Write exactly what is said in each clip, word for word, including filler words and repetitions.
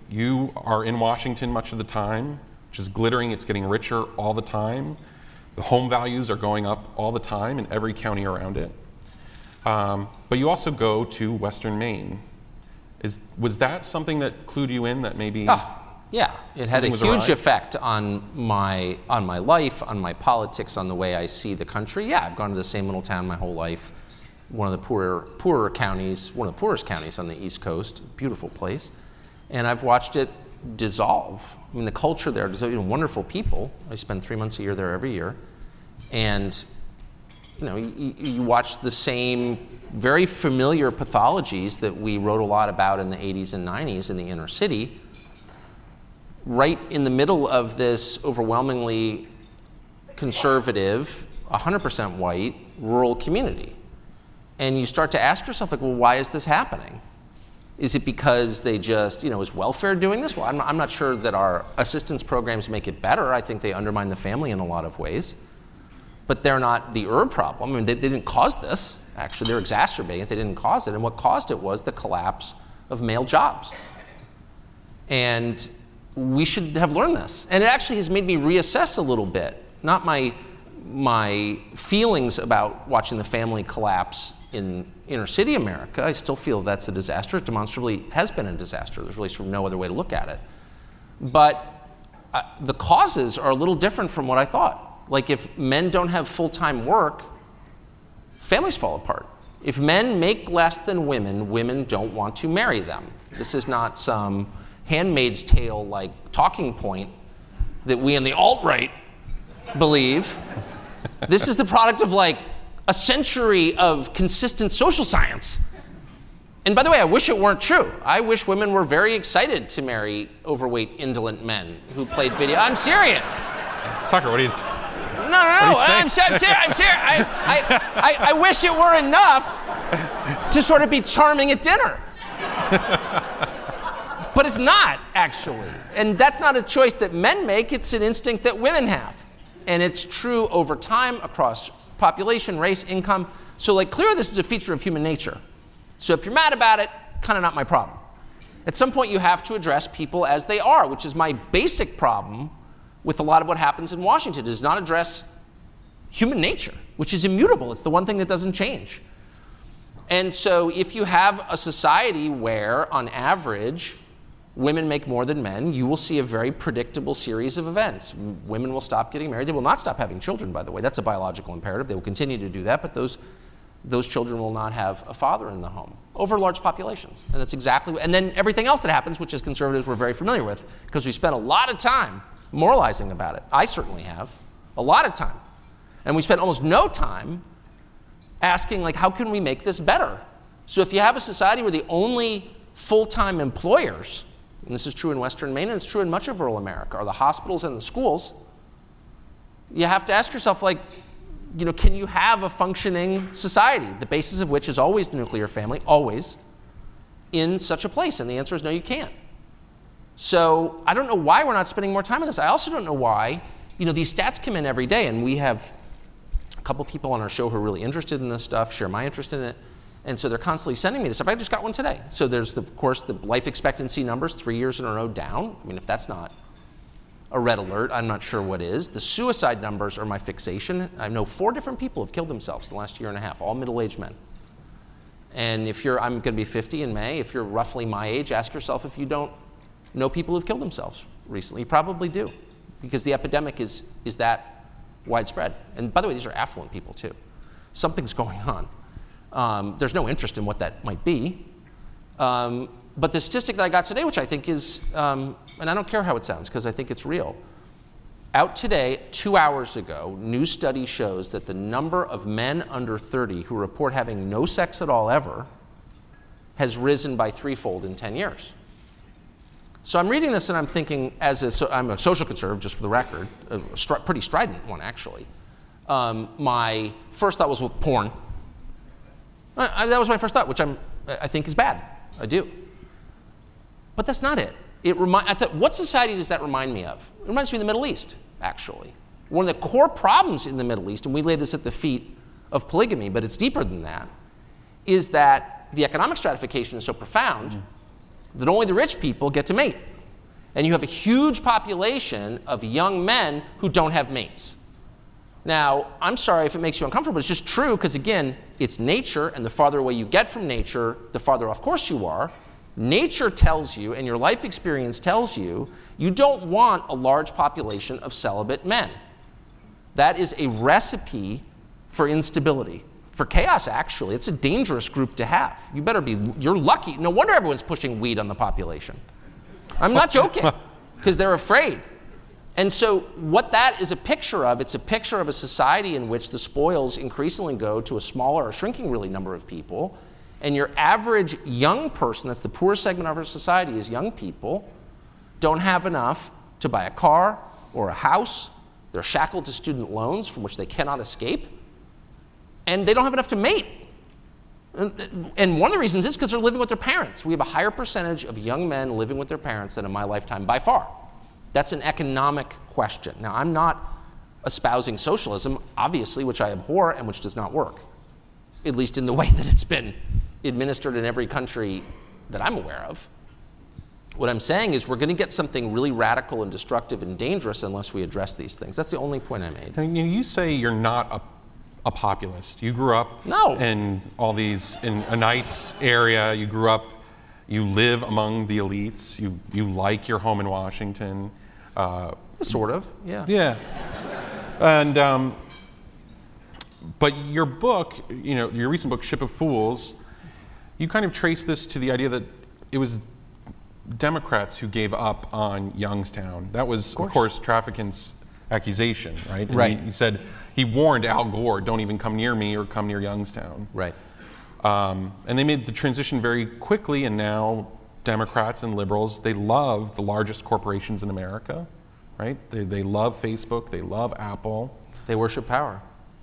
You are in Washington much of the time, which is glittering. It's getting richer all the time. The home values are going up all the time in every county around it. Um, but you also go to Western Maine. Is, was that something that clued you in that maybe... Oh, yeah. It had a huge awry? effect on my, on my life, on my politics, on the way I see the country. Yeah, I've gone to the same little town my whole life. One of the poorer, poorer counties, one of the poorest counties on the East Coast. Beautiful place. And I've watched it dissolve. I mean, the culture there, there's you know, wonderful people. I spend three months a year there every year. And, you know, you, you watch the same very familiar pathologies that we wrote a lot about in the eighties and nineties in the inner city, right in the middle of this overwhelmingly conservative, one hundred percent white, rural community. And you start to ask yourself, like, well, why is this happening? Is it because they just, you know, is welfare doing this? Well, I'm not, I'm not sure that our assistance programs make it better. I think they undermine the family in a lot of ways. But they're not the herb problem. I mean, they, they didn't cause this. Actually, they're exacerbating it. They didn't cause it. And what caused it was the collapse of male jobs. And we should have learned this. And it actually has made me reassess a little bit. Not my, my feelings about watching the family collapse in inner city America. I still feel that's a disaster. It demonstrably has been a disaster. There's really sort of no other way to look at it. But uh, the causes are a little different from what I thought. Like if men don't have full-time work, families fall apart. If men make less than women, women don't want to marry them. This is not some Handmaid's Tale like talking point that we in the alt-right believe. This is the product of like a century of consistent social science. And by the way, I wish it weren't true. I wish women were very excited to marry overweight, indolent men who played video. I'm serious. Tucker, what do you... No, no, no. I'm serious. I'm serious. I'm serious. I, I, I, I wish it were enough to sort of be charming at dinner. But it's not, actually. And that's not a choice that men make. It's an instinct that women have. And it's true over time across population, race, income. So, like, clearly this is a feature of human nature. So if you're mad about it, kind of not my problem. At some point, you have to address people as they are, which is my basic problem with a lot of what happens in Washington. It does not address human nature, which is immutable. It's the one thing that doesn't change. And so if you have a society where, on average, women make more than men, you will see a very predictable series of events. Women will stop getting married. They will not stop having children, by the way. That's a biological imperative. They will continue to do that, but those, those children will not have a father in the home over large populations. And that's exactly, and then everything else that happens, which as conservatives we're very familiar with, because we spent a lot of time moralizing about it. I certainly have, a lot of time. And we spent almost no time asking, like, how can we make this better? So if you have a society where the only full-time employers, and this is true in Western Maine, and it's true in much of rural America, are the hospitals and the schools, you have to ask yourself, like, you know, can you have a functioning society, the basis of which is always the nuclear family, always, in such a place? And the answer is no, you can't. So I don't know why we're not spending more time on this. I also don't know why, you know, these stats come in every day, and we have a couple people on our show who are really interested in this stuff, share my interest in it, and so they're constantly sending me this stuff. I just got one today. So there's, the, of course, the life expectancy numbers, three years in a row down. I mean, if that's not a red alert, I'm not sure what is. The suicide numbers are my fixation. I know four different people have killed themselves in the last year and a half, all middle-aged men. And if you're, I'm going to be fifty in May, if you're roughly my age, ask yourself if you don't know people who've killed themselves recently. You probably do, because the epidemic is, is that widespread. And by the way, these are affluent people too. Something's going on. Um, there's no interest in what that might be. Um, but the statistic that I got today, which I think is, um, and I don't care how it sounds because I think it's real. Out today, two hours ago, new study shows that the number of men under thirty who report having no sex at all ever has risen by threefold in ten years. So I'm reading this and I'm thinking, as a, so I'm a social conservative, just for the record, a stri- pretty strident one actually. Um, my first thought was, well, porn. I, I, that was my first thought, which I'm, I think is bad. I do. But that's not it. It remi- I thought, what society does that remind me of? It reminds me of the Middle East, actually. One of the core problems in the Middle East, and we lay this at the feet of polygamy, but it's deeper than that, is that the economic stratification is so profound mm. that only the rich people get to mate. And you have a huge population of young men who don't have mates. Now, I'm sorry if it makes you uncomfortable, but it's just true because, again, it's nature, and the farther away you get from nature, the farther off course you are. Nature tells you, and your life experience tells you, you don't want a large population of celibate men. That is a recipe for instability, for chaos, actually. It's a dangerous group to have. You better be, you're lucky. No wonder everyone's pushing weed on the population. I'm not joking, because they're afraid. And so what that is a picture of, it's a picture of a society in which the spoils increasingly go to a smaller or shrinking really number of people. And your average young person, that's the poorest segment of our society, is young people, don't have enough to buy a car or a house. They're shackled to student loans from which they cannot escape. And they don't have enough to mate. And, and one of the reasons is because they're living with their parents. We have a higher percentage of young men living with their parents than in my lifetime by far. That's an economic question. Now, I'm not espousing socialism, obviously, which I abhor and which does not work, at least in the way that it's been administered in every country that I'm aware of. What I'm saying is we're going to get something really radical and destructive and dangerous unless we address these things. That's the only point I made. Now, you say you're not a, a populist. You grew up no. in all these, in a nice area. You grew up, you live among the elites. You, you like your home in Washington. Uh, sort of, yeah. Yeah. And, um, but your book, you know, your recent book, Ship of Fools, you kind of trace this to the idea that it was Democrats who gave up on Youngstown. That was, of course, of course Traficant's accusation, right? And right. He, he said, he warned Al Gore, don't even come near me or come near Youngstown. Right. Um, and they made the transition very quickly, and now Democrats and liberals, they love the largest corporations in America, right? They, they love Facebook, they love Apple. They worship power.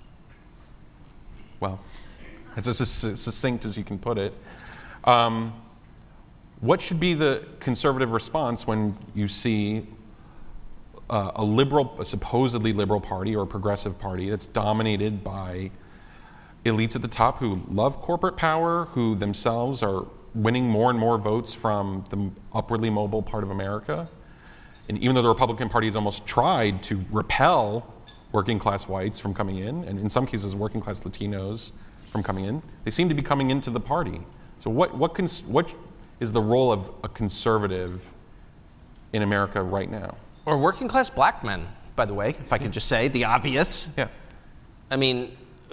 Well, it's as succinct as you can put it. Um, what should be the conservative response when you see uh, a liberal, a supposedly liberal party or a progressive party that's dominated by elites at the top who love corporate power, who themselves are winning more and more votes from the upwardly mobile part of America? And even though the Republican Party has almost tried to repel working class whites from coming in, and in some cases working class Latinos from coming in, they seem to be coming into the party. So what what cons- what is the role of a conservative in America right now? Or working class black men, by the way, if I could just say the obvious. Yeah. I mean,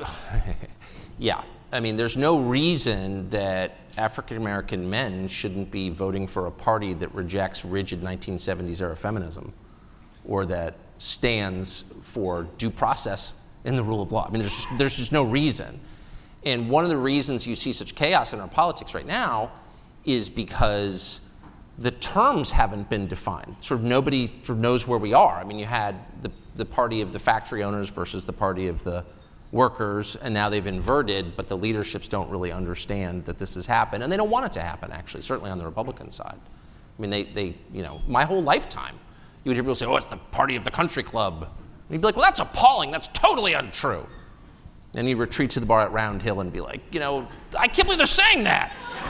yeah. I mean, there's no reason that African American men shouldn't be voting for a party that rejects rigid nineteen seventies era feminism, or that stands for due process in the rule of law. I mean, there's just, there's just no reason. And one of the reasons you see such chaos in our politics right now is because the terms haven't been defined. Sort of nobody sort of knows where we are. I mean, you had the, the party of the factory owners versus the party of the workers, and now they've inverted, but the leaderships don't really understand that this has happened, and they don't want it to happen, actually, certainly on the Republican side. I mean, they, they you know, my whole lifetime, you would hear people say, oh, it's the party of the country club. And you'd be like, well, that's appalling. That's totally untrue. And you'd retreat to the bar at Round Hill and be like, you know, I can't believe they're saying that.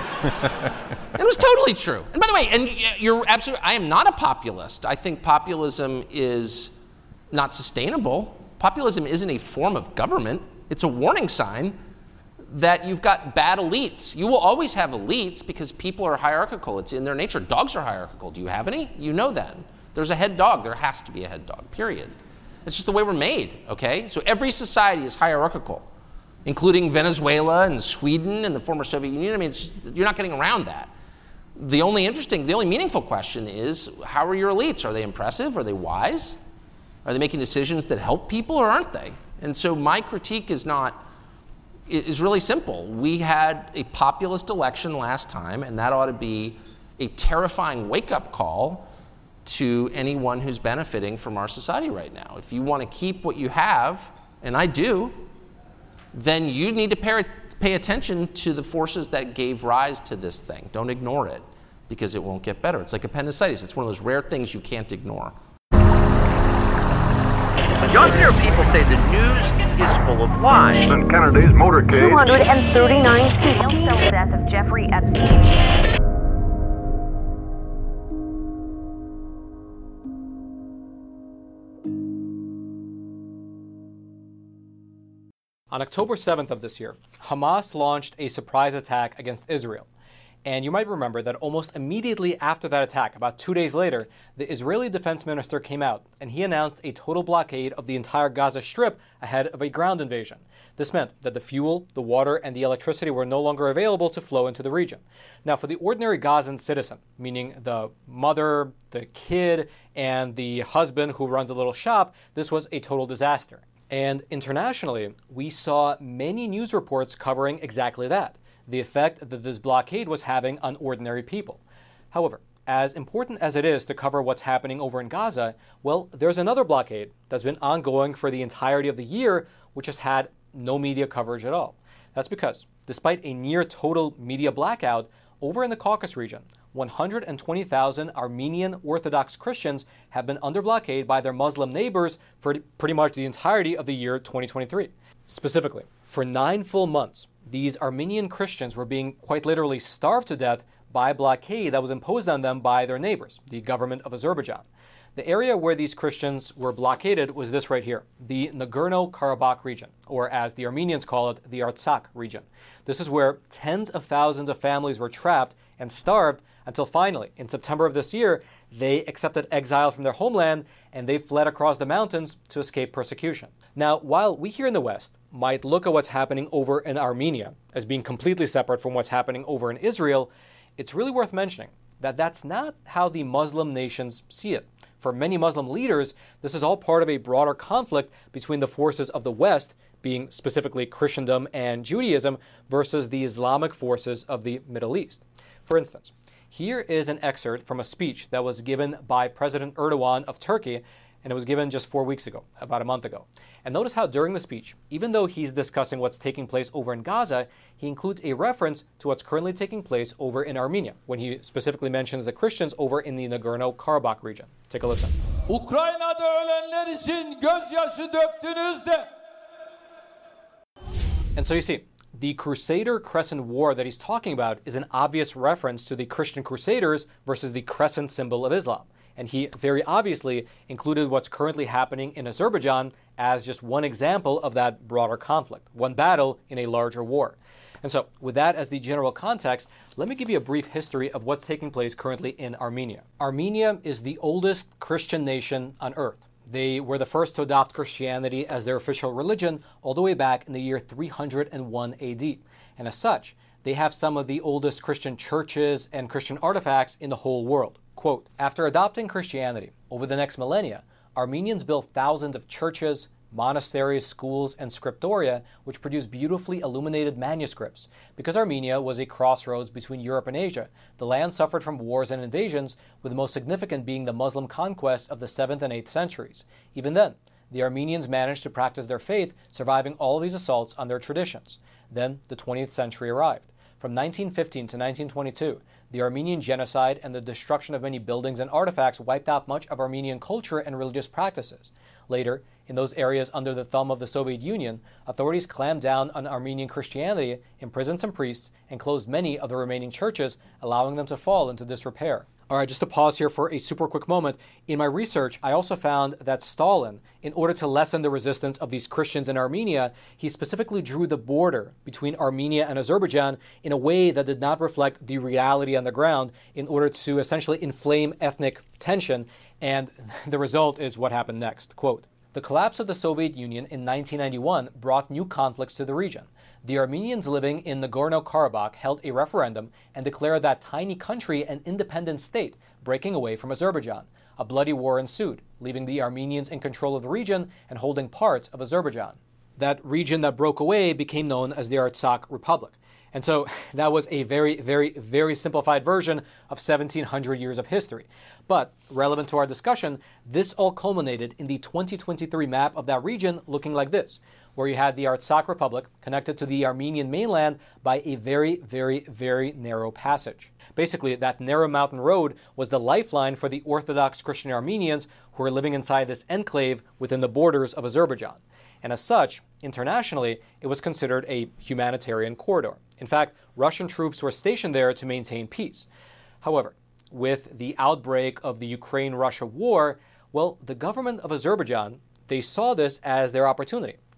It was totally true. And by the way, and you're absolutely, I am not a populist. I think populism is not sustainable. Populism isn't a form of government. It's a warning sign that you've got bad elites. You will always have elites because people are hierarchical. It's in their nature. Dogs are hierarchical. Do you have any? You know that. There's a head dog. There has to be a head dog, period. It's just the way we're made, okay? So every society is hierarchical, including Venezuela and Sweden and the former Soviet Union. I mean, it's, you're not getting around that. The only interesting, the only meaningful question is, how are your elites? Are they impressive? Are they wise? Are they making decisions that help people, or aren't they? And so my critique is not, is really simple. We had a populist election last time, and that ought to be a terrifying wake-up call to anyone who's benefiting from our society right now. If you want to keep what you have, and I do, then you need to pay, pay attention to the forces that gave rise to this thing. Don't ignore it, because it won't get better. It's like appendicitis. It's one of those rare things you can't ignore. You often hear people say the news is full of lies. In Kennedy's motorcade, two hundred thirty-nine people. The death of Jeffrey Epstein. On October seventh of this year, Hamas launched a surprise attack against Israel. And you might remember that almost immediately after that attack, about two days later, the Israeli defense minister came out and he announced a total blockade of the entire Gaza Strip ahead of a ground invasion. This meant that the fuel, the water, and the electricity were no longer available to flow into the region. Now, for the ordinary Gazan citizen, meaning the mother, the kid, and the husband who runs a little shop, this was a total disaster. And internationally, we saw many news reports covering exactly that, the effect that this blockade was having on ordinary people. However, as important as it is to cover what's happening over in Gaza, well, there's another blockade that's been ongoing for the entirety of the year, which has had no media coverage at all. That's because, despite a near total media blackout, over in the Caucasus region, one hundred twenty thousand Armenian Orthodox Christians have been under blockade by their Muslim neighbors for pretty much the entirety of the year twenty twenty-three. Specifically, for nine full months, these Armenian Christians were being quite literally starved to death by a blockade that was imposed on them by their neighbors, the government of Azerbaijan. The area where these Christians were blockaded was this right here, the Nagorno-Karabakh region, or as the Armenians call it, the Artsakh region. This is where tens of thousands of families were trapped and starved until finally, in September of this year, they accepted exile from their homeland and they fled across the mountains to escape persecution. Now, while we here in the West might look at what's happening over in Armenia as being completely separate from what's happening over in Israel, it's really worth mentioning that that's not how the Muslim nations see it. For many Muslim leaders, this is all part of a broader conflict between the forces of the West, being specifically Christendom and Judaism, versus the Islamic forces of the Middle East. For instance, here is an excerpt from a speech that was given by President Erdogan of Turkey, and it was given just four weeks ago, about a month ago. And notice how during the speech, even though he's discussing what's taking place over in Gaza, he includes a reference to what's currently taking place over in Armenia, when he specifically mentions the Christians over in the Nagorno-Karabakh region. Take a listen. Ukrayna'da ölenler için gözyaşı döktünüz de. And so you see, the Crusader Crescent War that he's talking about is an obvious reference to the Christian Crusaders versus the crescent symbol of Islam. And he very obviously included what's currently happening in Azerbaijan as just one example of that broader conflict, one battle in a larger war. And so, with that as the general context, let me give you a brief history of what's taking place currently in Armenia. Armenia is the oldest Christian nation on earth. They were the first to adopt Christianity as their official religion all the way back in the year three hundred one A D. And as such, they have some of the oldest Christian churches and Christian artifacts in the whole world. Quote, after adopting Christianity over the next millennia, Armenians built thousands of churches, monasteries, schools, and scriptoria, which produce beautifully illuminated manuscripts. Because Armenia was a crossroads between Europe and Asia, the land suffered from wars and invasions, with the most significant being the Muslim conquest of the seventh and eighth centuries. Even then, the Armenians managed to practice their faith, surviving all of these assaults on their traditions. Then, the twentieth century arrived. From nineteen fifteen to nineteen twenty-two, the Armenian genocide and the destruction of many buildings and artifacts wiped out much of Armenian culture and religious practices. Later, in those areas under the thumb of the Soviet Union, authorities clamped down on Armenian Christianity, imprisoned some priests, and closed many of the remaining churches, allowing them to fall into disrepair. All right, just to pause here for a super quick moment. In my research, I also found that Stalin, in order to lessen the resistance of these Christians in Armenia, he specifically drew the border between Armenia and Azerbaijan in a way that did not reflect the reality on the ground in order to essentially inflame ethnic tension. And the result is what happened next. Quote, the collapse of the Soviet Union in nineteen ninety-one brought new conflicts to the region. The Armenians living in Nagorno-Karabakh held a referendum and declared that tiny country an independent state, breaking away from Azerbaijan. A bloody war ensued, leaving the Armenians in control of the region and holding parts of Azerbaijan. That region that broke away became known as the Artsakh Republic. And so that was a very, very, very simplified version of seventeen hundred years of history. But relevant to our discussion, this all culminated in the twenty twenty-three map of that region looking like this, where you had the Artsakh Republic connected to the Armenian mainland by a very, very, very narrow passage. Basically, that narrow mountain road was the lifeline for the Orthodox Christian Armenians who were living inside this enclave within the borders of Azerbaijan. And as such, internationally, it was considered a humanitarian corridor. In fact, Russian troops were stationed there to maintain peace. However, with the outbreak of the Ukraine-Russia war, well, the government of Azerbaijan, they saw this as their opportunity.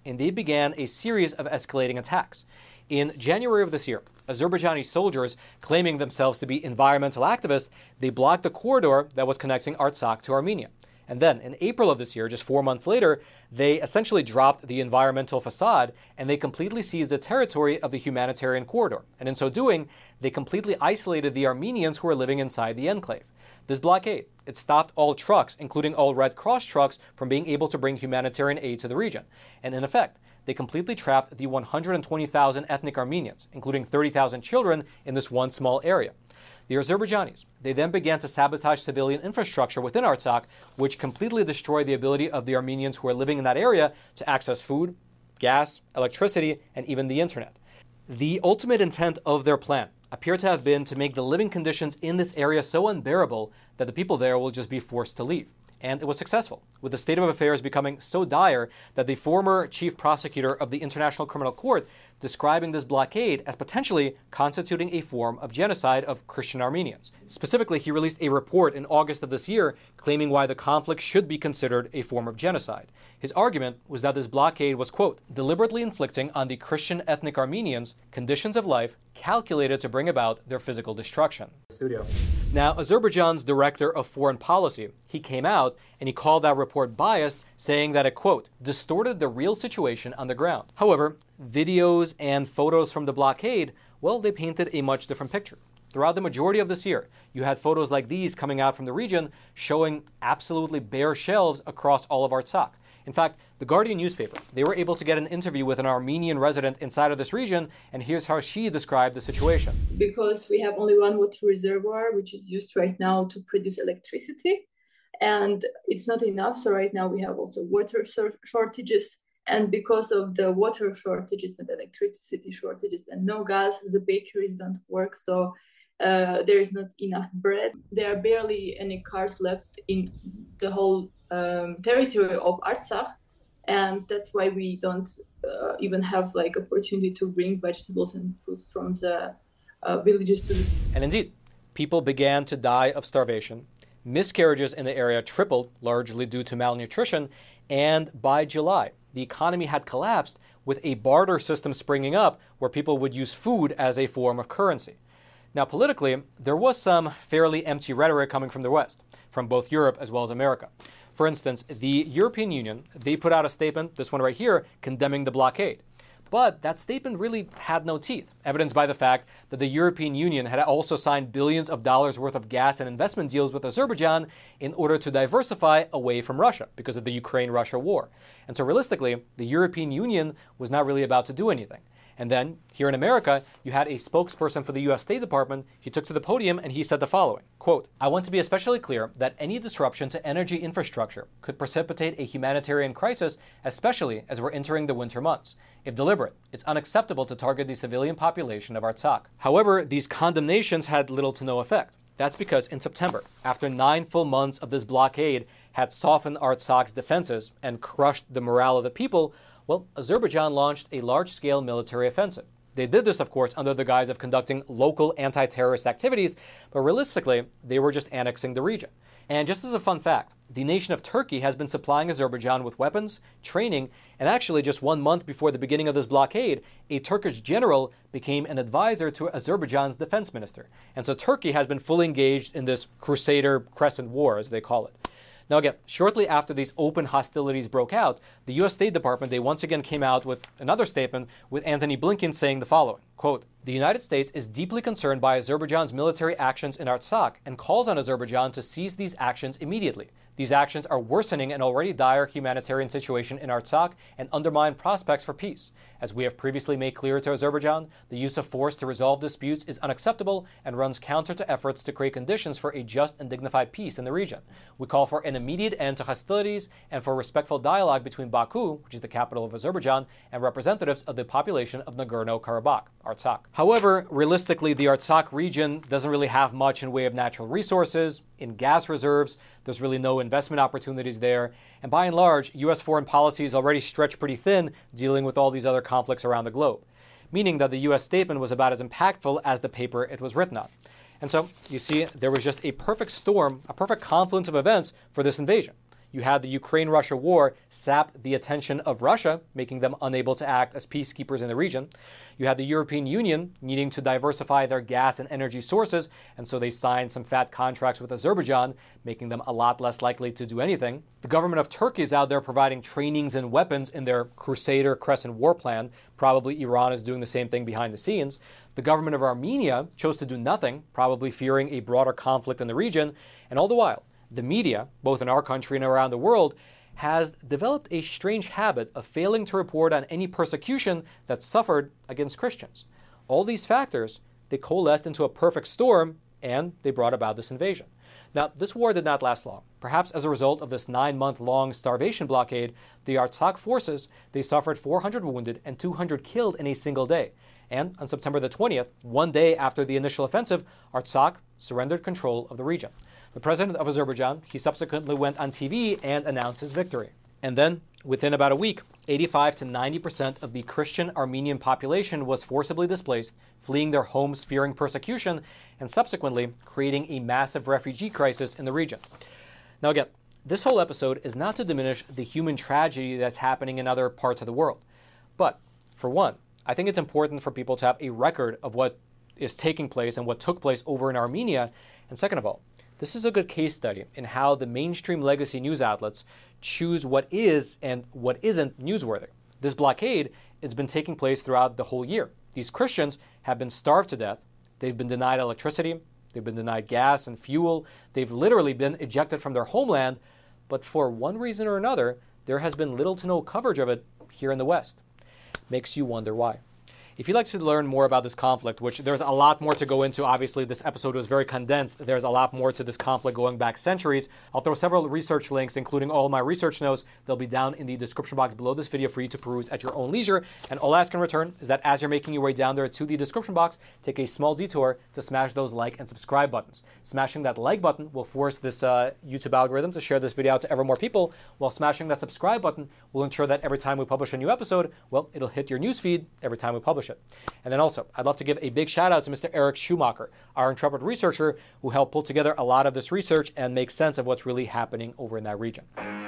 and they began a series of escalating attacks. In January of this year, Azerbaijani soldiers, claiming themselves to be environmental activists, they blocked the corridor that was connecting Artsakh to Armenia. And then, in April of this year, just four months later, they essentially dropped the environmental facade and they completely seized the territory of the humanitarian corridor. And in so doing, they completely isolated the Armenians who were living inside the enclave. This blockade, it stopped all trucks, including all Red Cross trucks, from being able to bring humanitarian aid to the region. And in effect, they completely trapped the one hundred twenty thousand ethnic Armenians, including thirty thousand children, in this one small area. The Azerbaijanis, they then began to sabotage civilian infrastructure within Artsakh, which completely destroyed the ability of the Armenians who are living in that area to access food, gas, electricity, and even the internet. The ultimate intent of their plan appeared to have been to make the living conditions in this area so unbearable that the people there will just be forced to leave. And it was successful, with the state of affairs becoming so dire that the former chief prosecutor of the International Criminal Court describing this blockade as potentially constituting a form of genocide of Christian Armenians. Specifically, he released a report in August of this year claiming why the conflict should be considered a form of genocide. His argument was that this blockade was, quote, deliberately inflicting on the Christian ethnic Armenians conditions of life calculated to bring about their physical destruction. Studio. Now, Azerbaijan's director of foreign policy, he came out and he called that report biased, saying that it, quote, distorted the real situation on the ground. However, videos and photos from the blockade, well, they painted a much different picture. Throughout the majority of this year, you had photos like these coming out from the region showing absolutely bare shelves across all of Artsakh. In fact, the Guardian newspaper, they were able to get an interview with an Armenian resident inside of this region, and here's how she described the situation. Because we have only one water reservoir, which is used right now to produce electricity, and it's not enough. So right now we have also water shortages, and because of the water shortages and electricity shortages and no gas, the bakeries don't work. So uh, there is not enough bread. There are barely any cars left in the whole um, territory of Artsakh. And that's why we don't uh, even have like opportunity to bring vegetables and fruits from the uh, villages to the city. And indeed, people began to die of starvation. Miscarriages in the area tripled, largely due to malnutrition. And by July, the economy had collapsed, with a barter system springing up where people would use food as a form of currency. Now, politically, there was some fairly empty rhetoric coming from the West, from both Europe as well as America. For instance, the European Union, they put out a statement, this one right here, condemning the blockade. But that statement really had no teeth, evidenced by the fact that the European Union had also signed billions of dollars worth of gas and investment deals with Azerbaijan in order to diversify away from Russia because of the Ukraine-Russia war. And so realistically, the European Union was not really about to do anything. And then, here in America, you had a spokesperson for the U S State Department. He took to the podium and he said the following, quote, I want to be especially clear that any disruption to energy infrastructure could precipitate a humanitarian crisis, especially as we're entering the winter months. If deliberate, it's unacceptable to target the civilian population of Artsakh. However, these condemnations had little to no effect. That's because in September, after nine full months of this blockade had softened Artsakh's defenses and crushed the morale of the people, well, Azerbaijan launched a large-scale military offensive. They did this, of course, under the guise of conducting local anti-terrorist activities, but realistically, they were just annexing the region. And just as a fun fact, the nation of Turkey has been supplying Azerbaijan with weapons, training, and actually just one month before the beginning of this blockade, a Turkish general became an advisor to Azerbaijan's defense minister. And so Turkey has been fully engaged in this Crusader Crescent War, as they call it. Now again, shortly after these open hostilities broke out, the U S State Department, they once again came out with another statement with Antony Blinken saying the following, quote, the United States is deeply concerned by Azerbaijan's military actions in Artsakh and calls on Azerbaijan to cease these actions immediately. These actions are worsening an already dire humanitarian situation in Artsakh and undermine prospects for peace. As we have previously made clear to Azerbaijan, the use of force to resolve disputes is unacceptable and runs counter to efforts to create conditions for a just and dignified peace in the region. We call for an immediate end to hostilities and for respectful dialogue between Baku, which is the capital of Azerbaijan, and representatives of the population of Nagorno-Karabakh, Artsakh. However, realistically, the Artsakh region doesn't really have much in way of natural resources. In gas reserves, there's really no investment opportunities there. And by and large, U S foreign policy is already stretched pretty thin dealing with all these other conflicts around the globe, meaning that the U S statement was about as impactful as the paper it was written on. And so, you see, there was just a perfect storm, a perfect confluence of events for this invasion. You had the Ukraine-Russia war sap the attention of Russia, making them unable to act as peacekeepers in the region. You had the European Union needing to diversify their gas and energy sources, and so they signed some fat contracts with Azerbaijan, making them a lot less likely to do anything. The government of Turkey is out there providing trainings and weapons in their Crusader Crescent War plan. Probably Iran is doing the same thing behind the scenes. The government of Armenia chose to do nothing, probably fearing a broader conflict in the region. And all the while, the media, both in our country and around the world, has developed a strange habit of failing to report on any persecution that suffered against Christians. All these factors, they coalesced into a perfect storm, and they brought about this invasion. Now, this war did not last long. Perhaps as a result of this nine-month-long starvation blockade, the Artsakh forces, they suffered four hundred wounded and two hundred killed in a single day. And on September the twentieth, one day after the initial offensive, Artsakh surrendered control of the region. The president of Azerbaijan, he subsequently went on T V and announced his victory. And then, within about a week, eighty-five to ninety percent of the Christian Armenian population was forcibly displaced, fleeing their homes fearing persecution, and subsequently creating a massive refugee crisis in the region. Now again, this whole episode is not to diminish the human tragedy that's happening in other parts of the world. But, for one, I think it's important for people to have a record of what is taking place and what took place over in Armenia. And second of all, this is a good case study in how the mainstream legacy news outlets choose what is and what isn't newsworthy. This blockade has been taking place throughout the whole year. These Christians have been starved to death. They've been denied electricity. They've been denied gas and fuel. They've literally been ejected from their homeland. But for one reason or another, there has been little to no coverage of it here in the West. Makes you wonder why. If you'd like to learn more about this conflict, which there's a lot more to go into, obviously this episode was very condensed. There's a lot more to this conflict going back centuries. I'll throw several research links, including all my research notes. They'll be down in the description box below this video for you to peruse at your own leisure. And all I ask in return is that as you're making your way down there to the description box, take a small detour to smash those like and subscribe buttons. Smashing that like button will force this uh, YouTube algorithm to share this video out to ever more people, while smashing that subscribe button will ensure that every time we publish a new episode, well, it'll hit your newsfeed every time we publish it. And then also, I'd love to give a big shout out to Mister Eric Schumacher, our intrepid researcher who helped pull together a lot of this research and make sense of what's really happening over in that region.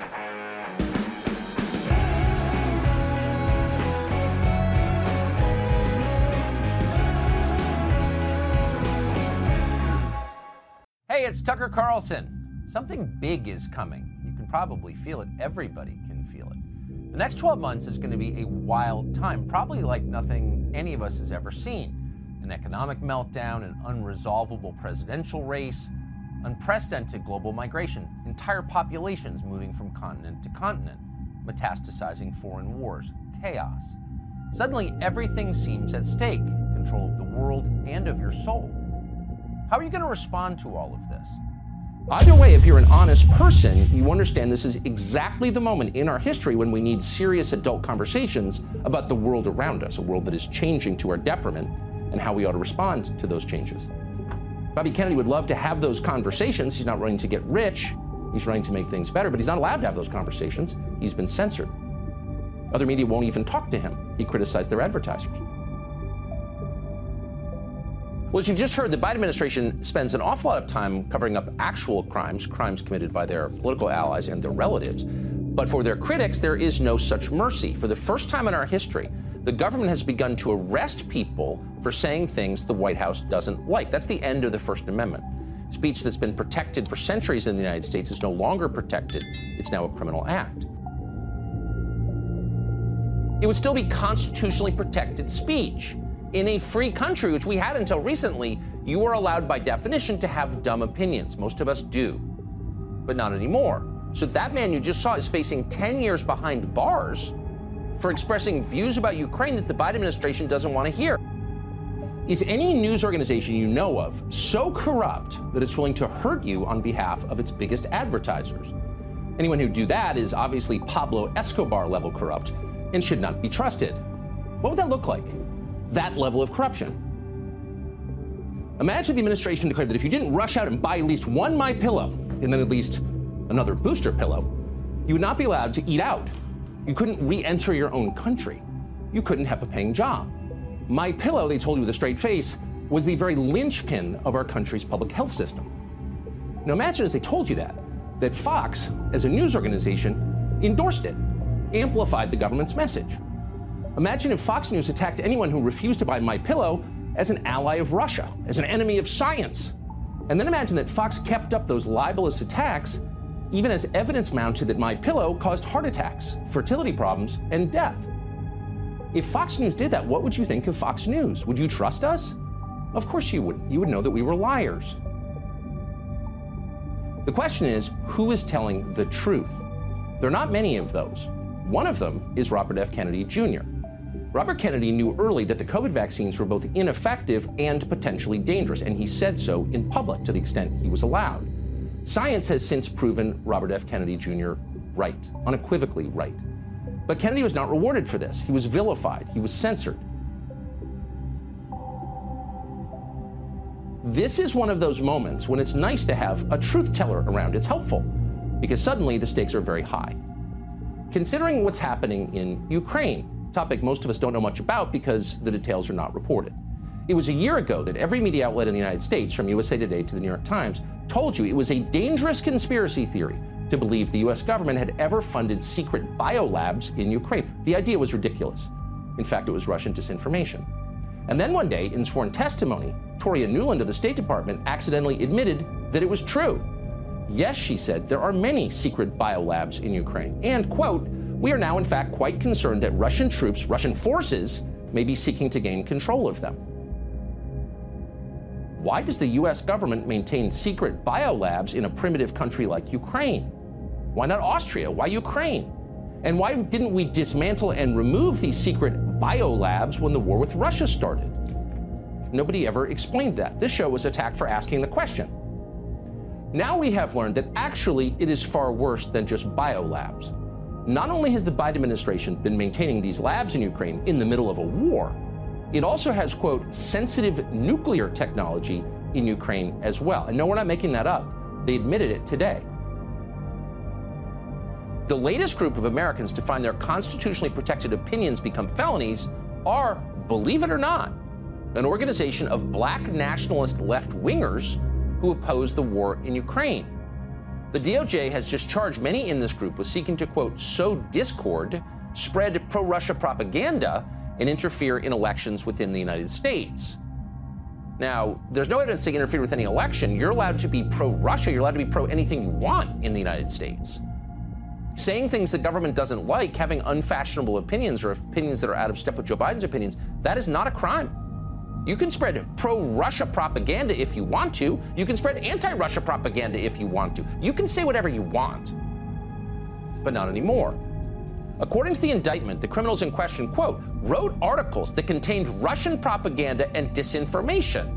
Hey, it's Tucker Carlson. Something big is coming. You can probably feel it. Everybody can feel it. The next twelve months is going to be a wild time, probably like nothing any of us has ever seen. An economic meltdown, an unresolvable presidential race, unprecedented global migration, entire populations moving from continent to continent, metastasizing foreign wars, chaos. Suddenly, everything seems at stake, control of the world and of your soul. How are you going to respond to all of this? Either way, if you're an honest person, you understand this is exactly the moment in our history when we need serious adult conversations about the world around us, a world that is changing to our detriment, and how we ought to respond to those changes. Bobby Kennedy would love to have those conversations. He's not running to get rich. He's running to make things better, but he's not allowed to have those conversations. He's been censored. Other media won't even talk to him. He criticized their advertisers. Well, as you've just heard, the Biden administration spends an awful lot of time covering up actual crimes, crimes committed by their political allies and their relatives. But for their critics, there is no such mercy. For the first time in our history, the government has begun to arrest people for saying things the White House doesn't like. That's the end of the First Amendment. Speech that's been protected for centuries in the United States is no longer protected. It's now a criminal act. It would still be constitutionally protected speech. In a free country, which we had until recently, you are allowed by definition to have dumb opinions. Most of us do, but not anymore. So that man you just saw is facing ten years behind bars for expressing views about Ukraine that the Biden administration doesn't want to hear. Is any news organization you know of so corrupt that it's willing to hurt you on behalf of its biggest advertisers? Anyone who do that is obviously Pablo Escobar level corrupt and should not be trusted. What would that look like? That level of corruption. Imagine the administration declared that if you didn't rush out and buy at least one MyPillow and then at least another booster pillow, you would not be allowed to eat out. You couldn't re-enter your own country. You couldn't have a paying job. MyPillow, they told you with a straight face, was the very linchpin of our country's public health system. Now imagine as they told you that, that Fox, as a news organization, endorsed it, amplified the government's message. Imagine if Fox News attacked anyone who refused to buy MyPillow as an ally of Russia, as an enemy of science. And then imagine that Fox kept up those libelous attacks even as evidence mounted that MyPillow caused heart attacks, fertility problems, and death. If Fox News did that, what would you think of Fox News? Would you trust us? Of course you wouldn't. You would know that we were liars. The question is, who is telling the truth? There are not many of those. One of them is Robert F. Kennedy Junior Robert Kennedy knew early that the COVID vaccines were both ineffective and potentially dangerous, and he said so in public to the extent he was allowed. Science has since proven Robert F. Kennedy Junior right, unequivocally right. But Kennedy was not rewarded for this. He was vilified. He was censored. This is one of those moments when it's nice to have a truth teller around. It's helpful because suddenly the stakes are very high. Considering what's happening in Ukraine, a topic most of us don't know much about because the details are not reported. It was a year ago that every media outlet in the United States, from U S A Today to the New York Times, told you it was a dangerous conspiracy theory to believe the U S government had ever funded secret biolabs in Ukraine. The idea was ridiculous. In fact, it was Russian disinformation. And then one day, in sworn testimony, Toria Nuland of the State Department accidentally admitted that it was true. Yes, she said, there are many secret biolabs in Ukraine. And, quote, we are now in fact quite concerned that Russian troops, Russian forces, may be seeking to gain control of them. Why does the U S government maintain secret biolabs in a primitive country like Ukraine? Why not Austria? Why Ukraine? And why didn't we dismantle and remove these secret biolabs when the war with Russia started? Nobody ever explained that. This show was attacked for asking the question. Now we have learned that actually it is far worse than just biolabs. Not only has the Biden administration been maintaining these labs in Ukraine in the middle of a war, it also has, quote, sensitive nuclear technology in Ukraine as well. And no, we're not making that up. They admitted it today. The latest group of Americans to find their constitutionally protected opinions become felonies are, believe it or not, an organization of black nationalist left-wingers who oppose the war in Ukraine. The D O J has just charged many in this group with seeking to, quote, sow discord, spread pro-Russia propaganda, and interfere in elections within the United States. Now, there's no evidence they interfere with any election. You're allowed to be pro-Russia. You're allowed to be pro-anything you want in the United States. Saying things the government doesn't like, having unfashionable opinions or opinions that are out of step with Joe Biden's opinions, that is not a crime. You can spread pro-Russia propaganda if you want to. You can spread anti-Russia propaganda if you want to. You can say whatever you want, but not anymore. According to the indictment, the criminals in question, quote, wrote articles that contained Russian propaganda and disinformation.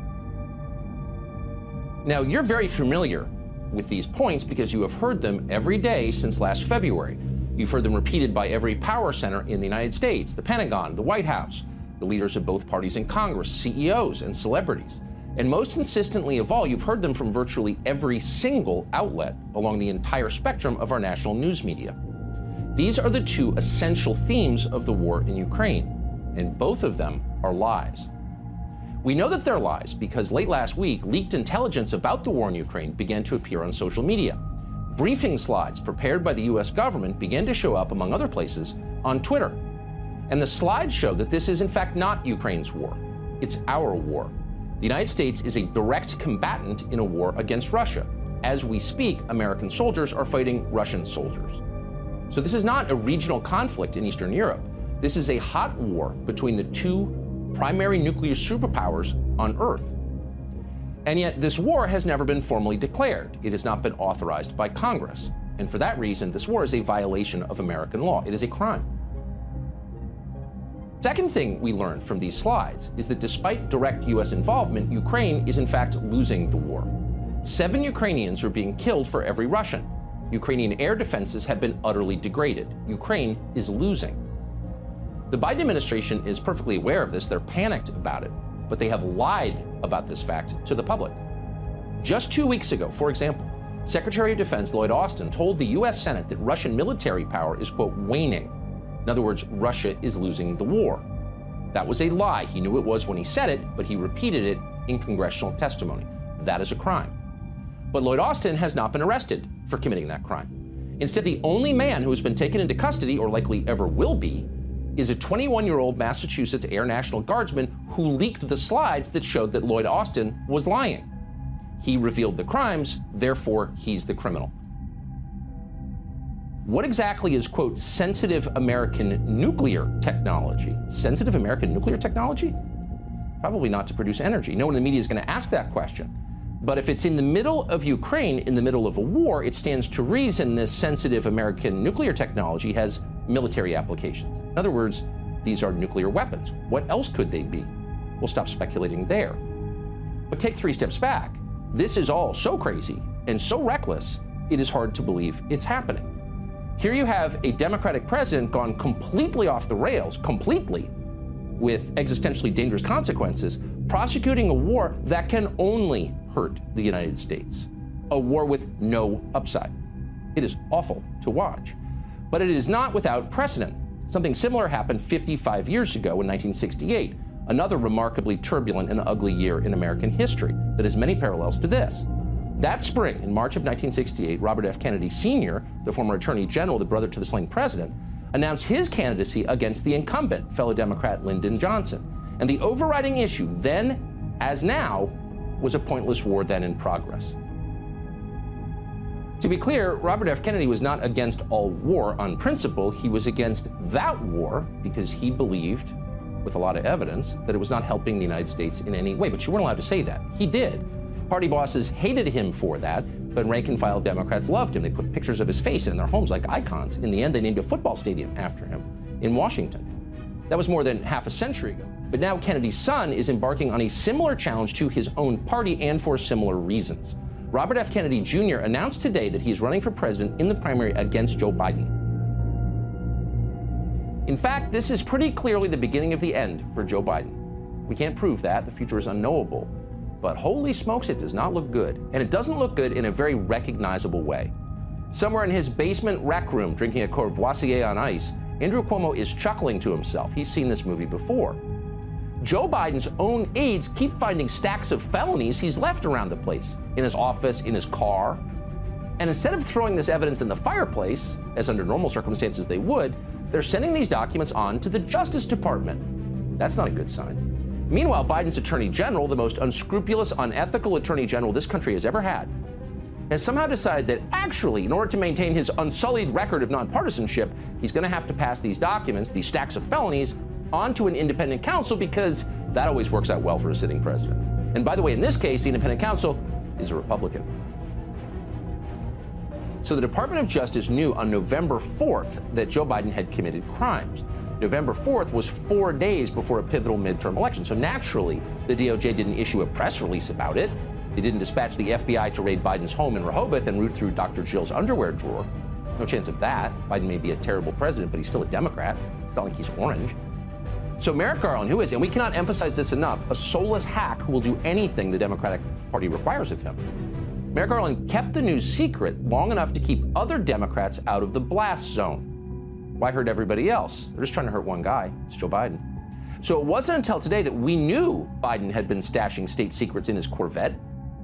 Now, you're very familiar with these points because you have heard them every day since last February. You've heard them repeated by every power center in the United States, the Pentagon, the White House, the leaders of both parties in Congress, C E Os, and celebrities. And most insistently of all, you've heard them from virtually every single outlet along the entire spectrum of our national news media. These are the two essential themes of the war in Ukraine, and both of them are lies. We know that they're lies because late last week, leaked intelligence about the war in Ukraine began to appear on social media. Briefing slides prepared by the U S government began to show up, among other places, on Twitter. And the slides show that this is in fact not Ukraine's war. It's our war. The United States is a direct combatant in a war against Russia. As we speak, American soldiers are fighting Russian soldiers. So this is not a regional conflict in Eastern Europe. This is a hot war between the two primary nuclear superpowers on Earth. And yet this war has never been formally declared. It has not been authorized by Congress. And for that reason, this war is a violation of American law. It is a crime. Second thing we learned from these slides is that despite direct U S involvement, Ukraine is in fact losing the war. Seven Ukrainians are being killed for every Russian. Ukrainian air defenses have been utterly degraded. Ukraine is losing. The Biden administration is perfectly aware of this. They're panicked about it, but they have lied about this fact to the public. Just two weeks ago, for example, Secretary of Defense Lloyd Austin told the U S Senate that Russian military power is, quote, waning. In other words, Russia is losing the war. That was a lie. He knew it was when he said it, but he repeated it in congressional testimony. That is a crime. But Lloyd Austin has not been arrested for committing that crime. Instead, the only man who has been taken into custody, or likely ever will be, is a twenty-one-year-old Massachusetts Air National Guardsman who leaked the slides that showed that Lloyd Austin was lying. He revealed the crimes, therefore he's the criminal. What exactly is, quote, sensitive American nuclear technology? Sensitive American nuclear technology? Probably not to produce energy. No one in the media is going to ask that question. But if it's in the middle of Ukraine, in the middle of a war, it stands to reason this sensitive American nuclear technology has military applications. In other words, these are nuclear weapons. What else could they be? We'll stop speculating there. But take three steps back. This is all so crazy and so reckless, it is hard to believe it's happening. Here you have a Democratic president gone completely off the rails, completely, with existentially dangerous consequences, prosecuting a war that can only hurt the United States, a war with no upside. It is awful to watch, but it is not without precedent. Something similar happened fifty-five years ago in nineteen sixty-eight, another remarkably turbulent and ugly year in American history that has many parallels to this. That spring, in March of nineteen sixty-eight, Robert F. Kennedy Senior, the former Attorney General, the brother to the slain president, announced his candidacy against the incumbent, fellow Democrat Lyndon Johnson. And the overriding issue then, as now, was a pointless war then in progress. To be clear, Robert F. Kennedy was not against all war on principle. He was against that war because he believed, with a lot of evidence, that it was not helping the United States in any way. But you weren't allowed to say that. He did. Party bosses hated him for that, but rank-and-file Democrats loved him. They put pictures of his face in their homes like icons. In the end, they named a football stadium after him in Washington. That was more than half a century ago. But now Kennedy's son is embarking on a similar challenge to his own party, and for similar reasons. Robert F. Kennedy Junior announced today that he is running for president in the primary against Joe Biden. In fact, this is pretty clearly the beginning of the end for Joe Biden. We can't prove that. The future is unknowable. But holy smokes, it does not look good. And it doesn't look good in a very recognizable way. Somewhere in his basement rec room, drinking a Courvoisier on ice, Andrew Cuomo is chuckling to himself. He's seen this movie before. Joe Biden's own aides keep finding stacks of felonies he's left around the place, in his office, in his car. And instead of throwing this evidence in the fireplace, as under normal circumstances they would, they're sending these documents on to the Justice Department. That's not a good sign. Meanwhile, Biden's Attorney General, the most unscrupulous, unethical Attorney General this country has ever had, has somehow decided that actually, in order to maintain his unsullied record of nonpartisanship, he's going to have to pass these documents, these stacks of felonies, onto an independent counsel, because that always works out well for a sitting president. And by the way, in this case, the independent counsel is a Republican. So the Department of Justice knew on November fourth that Joe Biden had committed crimes. November fourth was four days before a pivotal midterm election. So naturally, the D O J didn't issue a press release about it. They didn't dispatch the F B I to raid Biden's home in Rehoboth and root through Doctor Jill's underwear drawer. No chance of that. Biden may be a terrible president, but he's still a Democrat. It's not like he's orange. So Merrick Garland, who is, and we cannot emphasize this enough, a soulless hack who will do anything the Democratic Party requires of him, Merrick Garland kept the news secret long enough to keep other Democrats out of the blast zone. Why hurt everybody else? They're just trying to hurt one guy. It's Joe Biden. So it wasn't until today that we knew Biden had been stashing state secrets in his Corvette.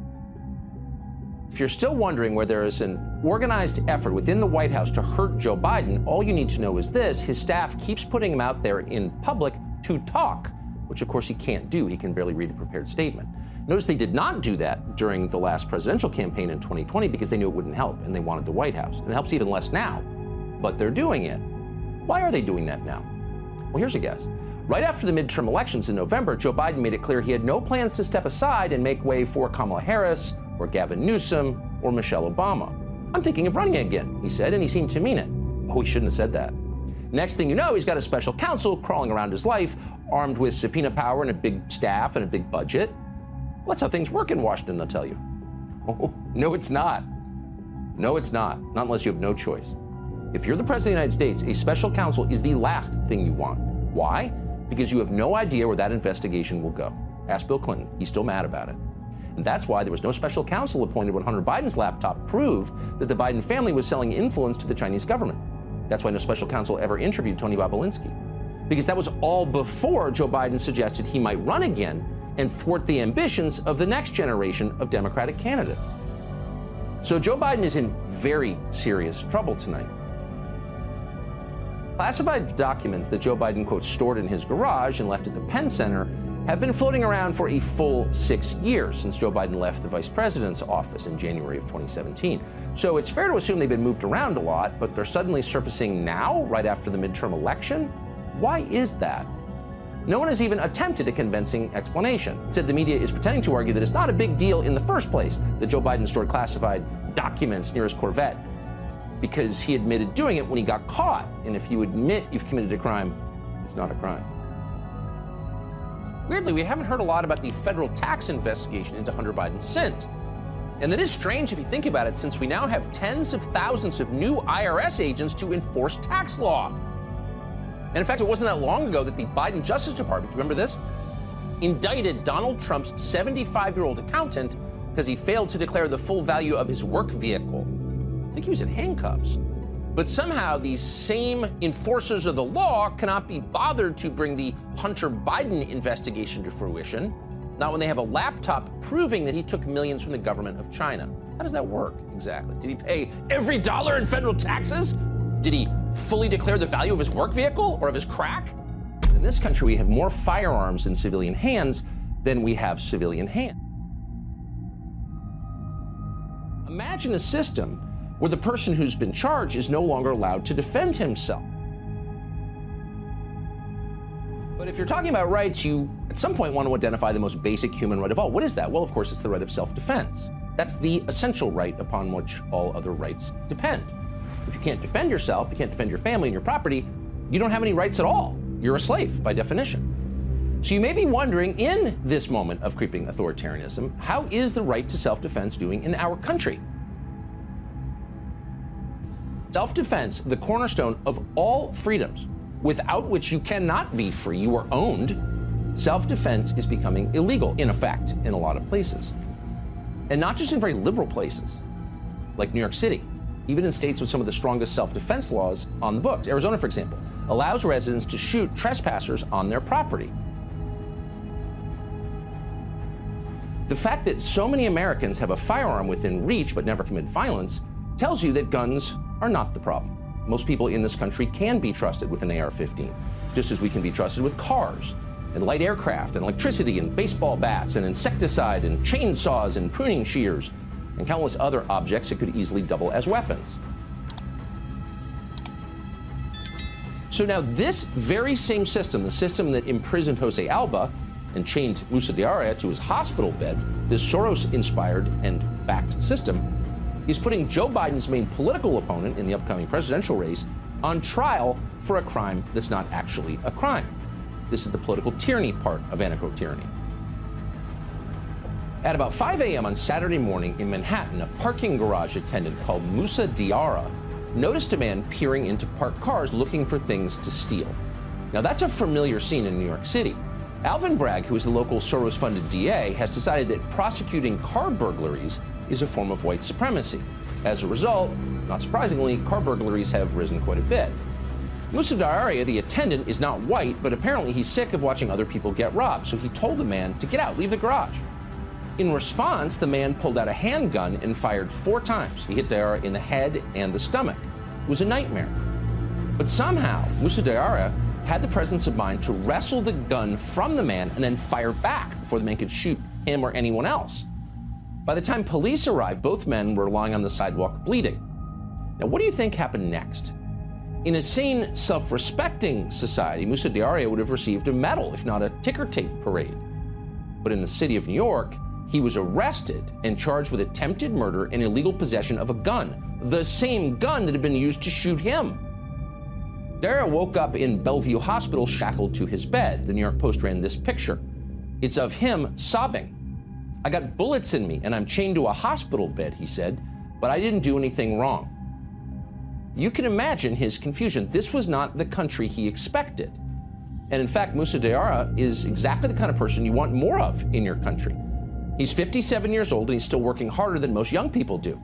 If you're still wondering where there is an organized effort within the White House to hurt Joe Biden, all you need to know is this: his staff keeps putting him out there in public to talk, which of course he can't do. He can barely read a prepared statement. Notice they did not do that during the last presidential campaign in twenty twenty because they knew it wouldn't help and they wanted the White House. And it helps even less now, but they're doing it. Why are they doing that now? Well, here's a guess. Right after the midterm elections in November, Joe Biden made it clear he had no plans to step aside and make way for Kamala Harris or Gavin Newsom or Michelle Obama. I'm thinking of running again, he said, and he seemed to mean it. Oh, he shouldn't have said that. Next thing you know, he's got a special counsel crawling around his life, armed with subpoena power and a big staff and a big budget. Well, that's how things work in Washington, they'll tell you. Oh, no, it's not. No, it's not. Not unless you have no choice. If you're the President of the United States, a special counsel is the last thing you want. Why? Because you have no idea where that investigation will go. Ask Bill Clinton. He's still mad about it. And that's why there was no special counsel appointed when Hunter Biden's laptop proved that the Biden family was selling influence to the Chinese government. That's why no special counsel ever interviewed Tony Bobulinski. Because that was all before Joe Biden suggested he might run again and thwart the ambitions of the next generation of Democratic candidates. So Joe Biden is in very serious trouble tonight. Classified documents that Joe Biden, quote, stored in his garage and left at the Penn Center have been floating around for a full six years since Joe Biden left the vice president's office in January of twenty seventeen. So it's fair to assume they've been moved around a lot, but they're suddenly surfacing now, right after the midterm election? Why is that? No one has even attempted a convincing explanation. Instead, the media is pretending to argue that it's not a big deal in the first place that Joe Biden stored classified documents near his Corvette, because he admitted doing it when he got caught. And if you admit you've committed a crime, it's not a crime. Weirdly, we haven't heard a lot about the federal tax investigation into Hunter Biden since. And that is strange if you think about it, since we now have tens of thousands of new I R S agents to enforce tax law. And in fact, it wasn't that long ago that the Biden Justice Department, remember this, indicted Donald Trump's seventy-five-year-old accountant because he failed to declare the full value of his work vehicle. I think he was in handcuffs. But somehow these same enforcers of the law cannot be bothered to bring the Hunter Biden investigation to fruition, not when they have a laptop proving that he took millions from the government of China. How does that work exactly? Did he pay every dollar in federal taxes? Did he fully declare the value of his work vehicle or of his crack? In this country, we have more firearms in civilian hands than we have civilian hands. Imagine a system where the person who's been charged is no longer allowed to defend himself. But if you're talking about rights, you at some point want to identify the most basic human right of all. What is that? Well, of course, it's the right of self-defense. That's the essential right upon which all other rights depend. If you can't defend yourself, you can't defend your family and your property, you don't have any rights at all. You're a slave by definition. So you may be wondering, in this moment of creeping authoritarianism, how is the right to self-defense doing in our country? Self-defense, the cornerstone of all freedoms, without which you cannot be free, you are owned. Self-defense is becoming illegal, in effect, in a lot of places. And not just in very liberal places, like New York City, even in states with some of the strongest self-defense laws on the books. Arizona, for example, allows residents to shoot trespassers on their property. The fact that so many Americans have a firearm within reach but never commit violence tells you that guns are not the problem. Most people in this country can be trusted with an A R fifteen, just as we can be trusted with cars and light aircraft and electricity and baseball bats and insecticide and chainsaws and pruning shears and countless other objects that could easily double as weapons. So now this very same system, the system that imprisoned Jose Alba and chained Moussa Diarra to his hospital bed, this Soros-inspired and backed system, is putting Joe Biden's main political opponent in the upcoming presidential race on trial for a crime that's not actually a crime. This is the political tyranny part of anarcho tyranny. At about five a m on Saturday morning in Manhattan, a parking garage attendant called Moussa Diarra noticed a man peering into parked cars looking for things to steal. Now that's a familiar scene in New York City. Alvin Bragg, who is the local Soros-funded D A, has decided that prosecuting car burglaries is a form of white supremacy. As a result, not surprisingly, car burglaries have risen quite a bit. Moussa Diarra, the attendant, is not white, but apparently he's sick of watching other people get robbed, so he told the man to get out, leave the garage. In response, the man pulled out a handgun and fired four times. He hit Diarra in the head and the stomach. It was a nightmare. But somehow, Moussa Diarra had the presence of mind to wrestle the gun from the man and then fire back before the man could shoot him or anyone else. By the time police arrived, both men were lying on the sidewalk bleeding. Now, what do you think happened next? In a sane, self-respecting society, Moussa Diarra would have received a medal, if not a ticker tape parade. But in the city of New York, he was arrested and charged with attempted murder and illegal possession of a gun, the same gun that had been used to shoot him. Diarra woke up in Bellevue Hospital shackled to his bed. The New York Post ran this picture. It's of him sobbing. "I got bullets in me and I'm chained to a hospital bed," he said, "but I didn't do anything wrong." You can imagine his confusion. This was not the country he expected. And in fact, Moussa Diarra is exactly the kind of person you want more of in your country. He's fifty-seven years old and he's still working harder than most young people do.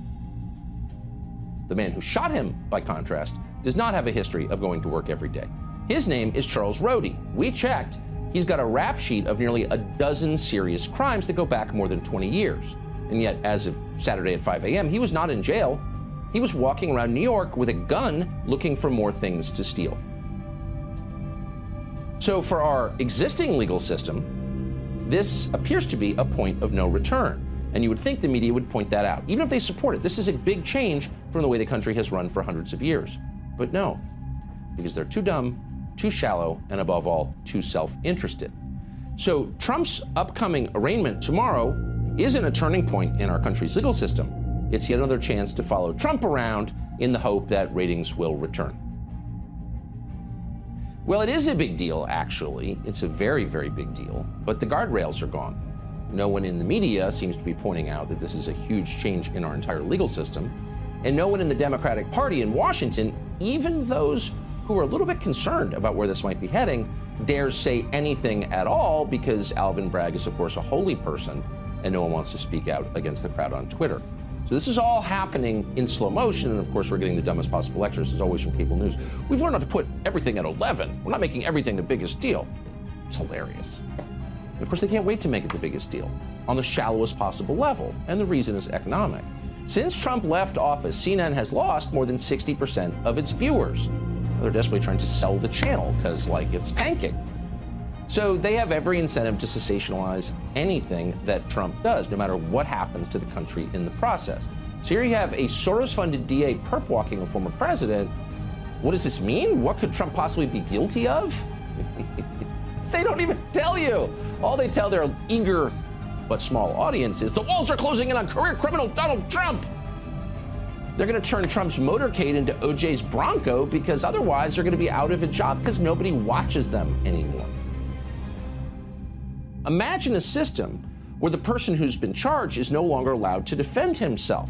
The man who shot him, by contrast, does not have a history of going to work every day. His name is Charles Rody. We checked. He's got a rap sheet of nearly a dozen serious crimes that go back more than twenty years. And yet, as of Saturday at five a m, he was not in jail. He was walking around New York with a gun looking for more things to steal. So for our existing legal system, this appears to be a point of no return. And you would think the media would point that out, even if they support it. This is a big change from the way the country has run for hundreds of years. But no, because they're too dumb, too shallow, and above all, too self-interested. So Trump's upcoming arraignment tomorrow isn't a turning point in our country's legal system. It's yet another chance to follow Trump around in the hope that ratings will return. Well, it is a big deal, actually. It's a very, very big deal. But the guardrails are gone. No one in the media seems to be pointing out that this is a huge change in our entire legal system. And no one in the Democratic Party in Washington, even those who are a little bit concerned about where this might be heading, dares say anything at all because Alvin Bragg is, of course, a holy person, and no one wants to speak out against the crowd on Twitter. So this is all happening in slow motion, and of course we're getting the dumbest possible lectures, as always, from cable news. We've learned not to put everything at eleven. We're not making everything the biggest deal. It's hilarious. And of course, they can't wait to make it the biggest deal on the shallowest possible level, and the reason is economic. Since Trump left office, C N N has lost more than sixty percent of its viewers. They're desperately trying to sell the channel because, like, it's tanking. So they have every incentive to sensationalize anything that Trump does, no matter what happens to the country in the process. So here you have a Soros-funded D A perp walking a former president. What does this mean? What could Trump possibly be guilty of? They don't even tell you. All they tell their eager but small audience is the walls are closing in on career criminal Donald Trump. They're going to turn Trump's motorcade into O J's Bronco because otherwise they're going to be out of a job because nobody watches them anymore. Imagine a system where the person who's been charged is no longer allowed to defend himself.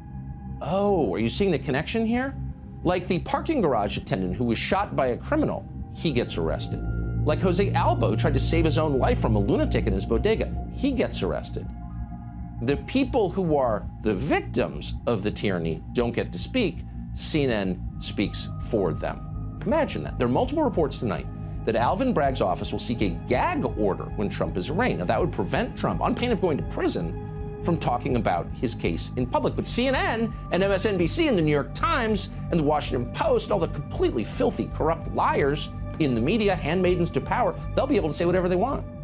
Oh, are you seeing the connection here? Like the parking garage attendant who was shot by a criminal, he gets arrested. Like Jose Alba, who tried to save his own life from a lunatic in his bodega, he gets arrested. The people who are the victims of the tyranny don't get to speak. C N N speaks for them. Imagine that. There are multiple reports tonight that Alvin Bragg's office will seek a gag order when Trump is arraigned. Now, that would prevent Trump, on pain of going to prison, from talking about his case in public. But C N N and M S N B C and the New York Times and the Washington Post and all the completely filthy, corrupt liars in the media, handmaidens to power, they'll be able to say whatever they want.